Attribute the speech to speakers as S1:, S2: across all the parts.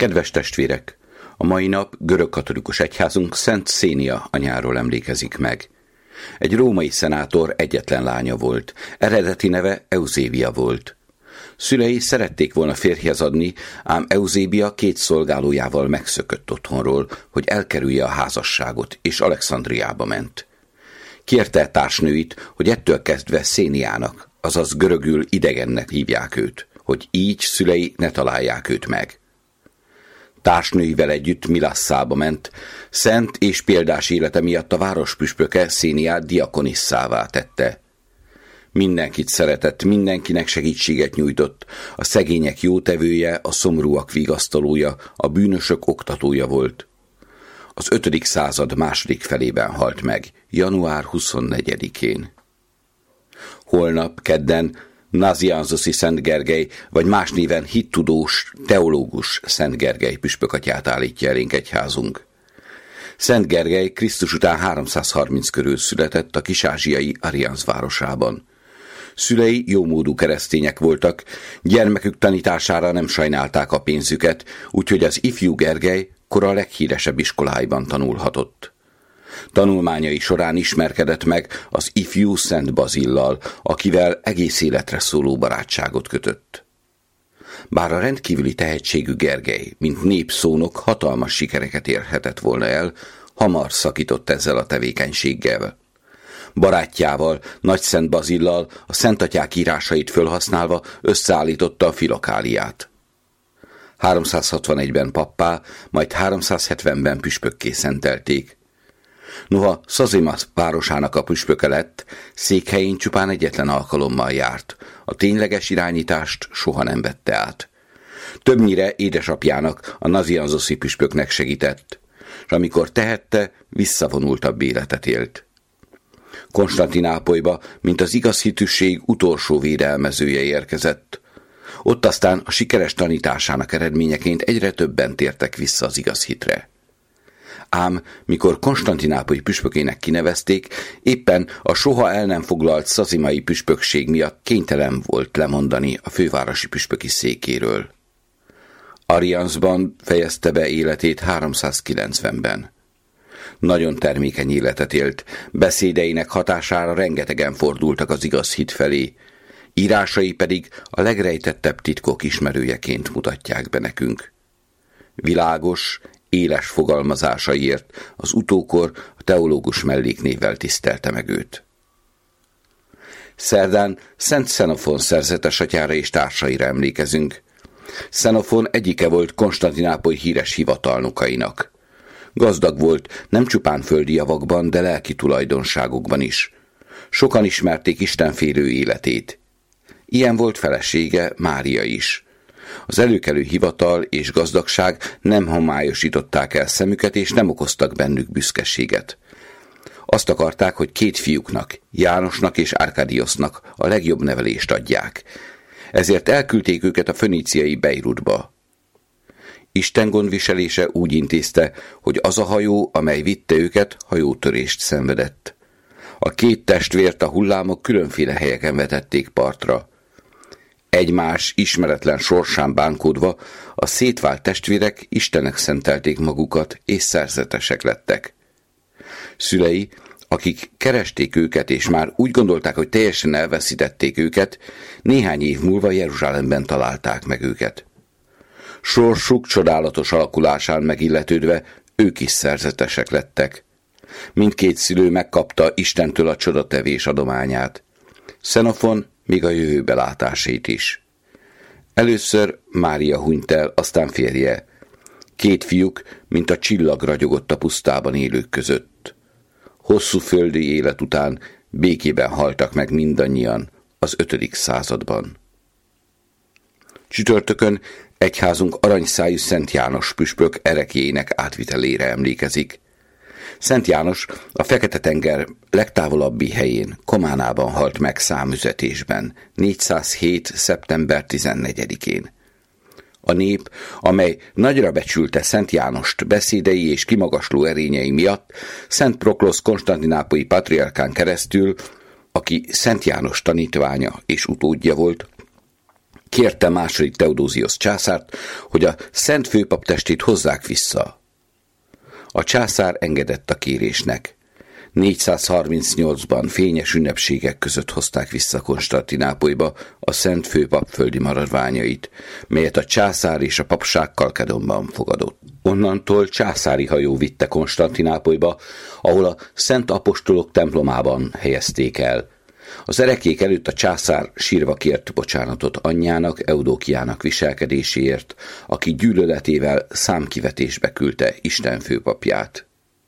S1: Kedves testvérek! A mai nap görögkatolikus egyházunk Szent Szénia anyáról emlékezik meg. Egy római szenátor egyetlen lánya volt, eredeti neve Euzébia volt. Szülei szerették volna férjhez adni, ám Euzébia 2 szolgálójával megszökött otthonról, hogy elkerülje a házasságot, és Alexandriába ment. Kérte társnőit, hogy ettől kezdve Széniának, azaz görögül idegennek hívják őt, hogy így szülei ne találják őt meg. Társnőivel együtt Milasszába ment, szent és példás élete miatt a várospüspöke Széniát diakonisszává tette. Mindenkit szeretett, mindenkinek segítséget nyújtott, a szegények jótevője, a szomorúak vigasztalója, a bűnösök oktatója volt. Az 5. század második felében halt meg, január 24-én. Holnap, kedden, Nazianzoszi Szent Gergely, vagy más néven hittudós, teológus Szent Gergely püspökatyát állítja elénk egyházunk. Szent Gergely Krisztus után 330 körül született a kis-ázsiai Arians városában. Szülei jómódú keresztények voltak, gyermekük tanítására nem sajnálták a pénzüket, úgyhogy az ifjú Gergely kora leghíresebb iskoláiban tanulhatott. Tanulmányai során ismerkedett meg az ifjú Szent Bazillal, akivel egész életre szóló barátságot kötött. Bár a rendkívüli tehetségű Gergely, mint népszónok hatalmas sikereket érhetett volna el, hamar szakított ezzel a tevékenységgel. Barátjával, Nagy Szent Bazillal a szentatyák írásait fölhasználva összeállította a filokáliát. 361-ben pappá, majd 370-ben püspökké szentelték. Noha Szazimasz városának a püspöke lett, székhelyén csupán egyetlen alkalommal járt, a tényleges irányítást soha nem vette át. Többnyire édesapjának, a nazianzoszi püspöknek segített, és amikor tehette, visszavonultabb életet élt. Konstantinápolyba, mint az igaz hitűség utolsó védelmezője érkezett. Ott aztán a sikeres tanításának eredményeként egyre többen tértek vissza az igaz hitre. Ám mikor Konstantinápoly püspökének kinevezték, éppen a soha el nem foglalt szazimai püspökség miatt kénytelen volt lemondani a fővárosi püspöki székéről. Ariansban fejezte be életét 390-ben. Nagyon termékeny életet élt, beszédeinek hatására rengetegen fordultak az igaz hit felé, írásai pedig a legrejtettebb titkok ismerőjeként mutatják be nekünk. Világos, éles fogalmazásaiért az utókor a teológus melléknévvel tisztelte meg őt. Szerdán Szent Xenofon szerzetes atyára és társaira emlékezünk. Xenofon egyike volt Konstantinápoly híres hivatalnokainak. Gazdag volt nem csupán földi javakban, de lelki tulajdonságokban is. Sokan ismerték istenfélő életét. Ilyen volt felesége, Mária is. Az előkelő hivatal és gazdagság nem homályosították el szemüket, és nem okoztak bennük büszkeséget. Azt akarták, hogy 2 fiúknak, Jánosnak és Arkadiosznak a legjobb nevelést adják. Ezért elküldték őket a föníciai Beirutba. Isten gondviselése úgy intézte, hogy az a hajó, amely vitte őket, hajótörést szenvedett. A 2 testvért a hullámok különféle helyeken vetették partra. Egymás ismeretlen sorsán bánkódva, a szétvált testvérek Istennek szentelték magukat, és szerzetesek lettek. Szülei, akik keresték őket, és már úgy gondolták, hogy teljesen elveszítették őket, néhány év múlva Jeruzsálemben találták meg őket. Sorsuk csodálatos alakulásán megilletődve, ők is szerzetesek lettek. Mindkét szülő megkapta Istentől a csodatevés adományát. Xenofon még a jövőbe látásait is. Először Mária hunyt el, aztán férje. 2 fiúk, mint a csillag ragyogott a pusztában élők között. Hosszú földi élet után békében haltak meg mindannyian az 5. században. Csütörtökön egyházunk aranyszájú Szent János püspök ereklyének átvitelére emlékezik. Szent János a Fekete-tenger legtávolabbi helyén, Kománában halt meg számüzetésben, 407. szeptember 14-én. A nép, amely nagyra becsülte Szent Jánost beszédei és kimagasló erényei miatt, Szent Proklosz konstantinápolyi patriarkán keresztül, aki Szent János tanítványa és utódja volt, Kérte második Teodóziosz császárt, hogy a szent főpap testét hozzák vissza. A császár engedett a kérésnek. 438-ban fényes ünnepségek között hozták vissza Konstantinápolyba a szent főpap földi maradványait, melyet a császár és a papság Kalkedonban fogadott. Onnantól császári hajó vitte Konstantinápolyba, ahol a szent apostolok templomában helyezték el. Az erekék előtt a császár sírva kért bocsánatot anyjának, Eudókiának viselkedéséért, aki gyűlöletével számkivetésbe küldte Isten főpapját.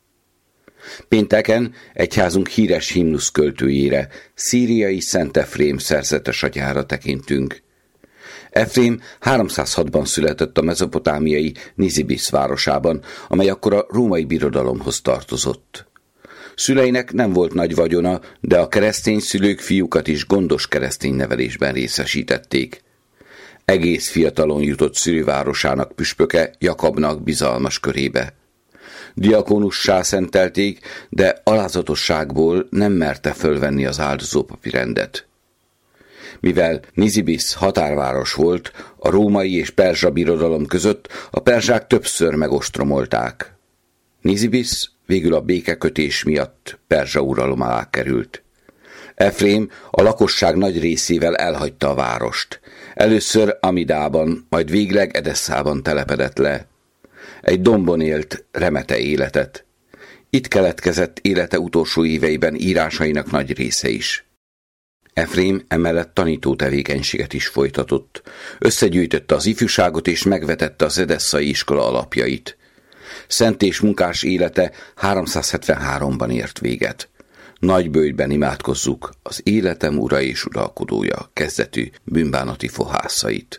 S1: Pénteken egyházunk híres himnusz költőjére, szíriai Szent Efrém szerzetes atyára tekintünk. Efrém 306-ban született a mezopotámiai Nizibisz városában, amely akkor a római birodalomhoz tartozott. Szüleinek nem volt nagy vagyona, de a keresztény szülők fiúkat is gondos keresztény nevelésben részesítették. Egész fiatalon jutott szülővárosának püspöke Jakabnak bizalmas körébe. Diakónussá szentelték, de alázatosságból nem merte fölvenni az áldozópapi rendet. Mivel Nizibisz határváros volt, a római és perzsa birodalom között a perzsák többször megostromolták. Nizibisz végül a békekötés miatt perzsa uralom alá került. Efrém a lakosság nagy részével elhagyta a várost. Először Amidában, majd végleg Edesszában telepedett le. Egy dombon élt remete életet. Itt keletkezett élete utolsó éveiben írásainak nagy része is. Efrém emellett tanító tevékenységet is folytatott. Összegyűjtötte az ifjúságot és megvetette az edesszai iskola alapjait. Szent és munkás élete 373-ban ért véget. Nagy bőjtben imádkozzuk az életem ura és uralkodója kezdetű bűnbánati fohászait.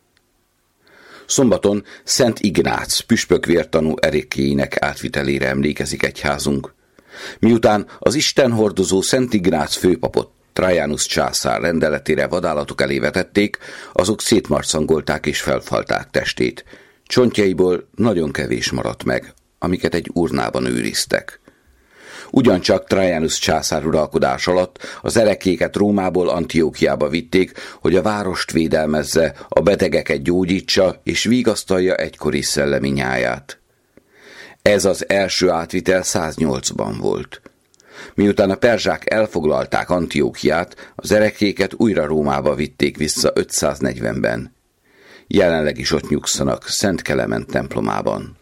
S1: Szombaton Szent Ignác püspök vértanú erékéinek átvitelére emlékezik egyházunk. Miután az Isten hordozó Szent Ignác főpapot Trajanus császár rendeletére vadállatok elé vetették, azok szétmarcangolták és felfalták testét. Csontjaiból nagyon kevés maradt meg, amiket egy urnában őriztek. Ugyancsak Trajanus császár uralkodás alatt az erekéket Rómából Antiókiába vitték, hogy a várost védelmezze, a betegeket gyógyítsa és vigasztalja egykori szellemi nyáját. Ez az első átvitel 108-ban volt. Miután a perzsák elfoglalták Antiókiát, az erekéket újra Rómába vitték vissza 540-ben. Jelenleg is ott nyugszanak Szent Kelement templomában.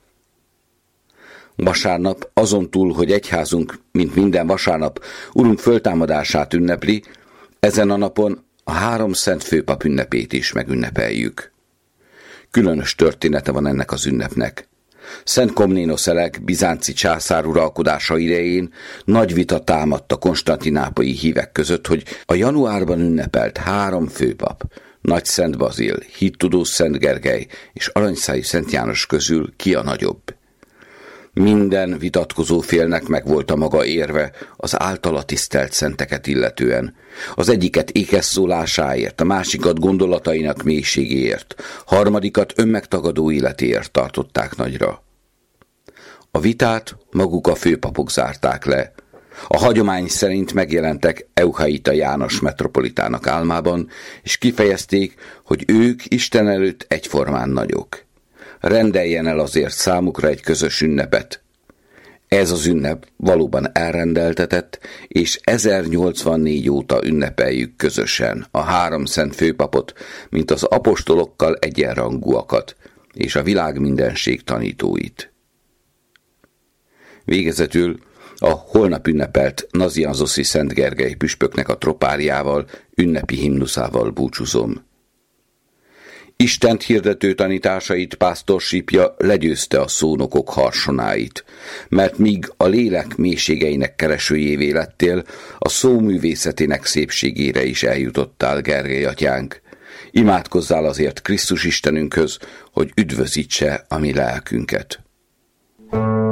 S1: Vasárnap, azon túl, hogy egyházunk, mint minden vasárnap, Urunk föltámadását ünnepli, ezen a napon a 3 szent főpap ünnepét is megünnepeljük. Különös története van ennek az ünnepnek. Szent Komnénosz Elek bizánci császár uralkodása idején nagy vita támadt a konstantinápolyi hívek között, hogy a januárban ünnepelt 3 főpap, Nagy Szent Bazil, hittudós Szent Gergely és aranyszájú Szent János közül ki a nagyobb. Minden vitatkozó félnek megvolt a maga érve az általa tisztelt szenteket illetően. Az egyiket ékes szólásáért, a másikat gondolatainak mélységéért, harmadikat önmegtagadó életéért tartották nagyra. A vitát maguk a főpapok zárták le. A hagyomány szerint megjelentek Euchaita János metropolitának álmában, és kifejezték, hogy ők Isten előtt egyformán nagyok. Rendeljen el azért számukra egy közös ünnepet. Ez az ünnep valóban elrendeltetett, és 1084 óta ünnepeljük közösen a 3 szent főpapot, mint az apostolokkal egyenrangúakat, és a világ mindenség tanítóit. Végezetül a holnap ünnepelt Nazianzoszi Szent Gergely püspöknek a tropáriával, ünnepi himnuszával búcsúzom. Istent hirdető tanításait pásztorsípja legyőzte a szónokok harsonáit, mert míg a lélek mélységeinek keresőjévé lettél, a szó művészetének szépségére is eljutottál, Gergely atyánk. Imádkozzál azért Krisztus Istenünkhöz, hogy üdvözítse a mi lelkünket.